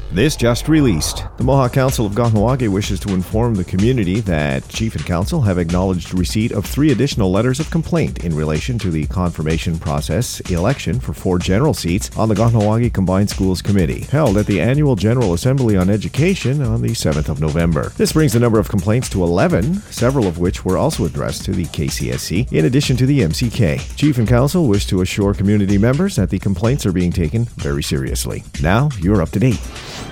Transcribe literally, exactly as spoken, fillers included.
This just released. The Mohawk Council of Kahnawake wishes to inform the community that Chief and Council have acknowledged receipt of three additional letters of complaint in relation to the confirmation process election for four general seats on the Kahnawake Combined Schools Committee, held at the Annual General Assembly on Education on the seventh of November. This brings the number of complaints to eleven, several of which were also addressed to the K C S C, in addition to the M C K. Chief and Council wish to assure community members that the complaints are being taken very seriously. Now, you're up to date.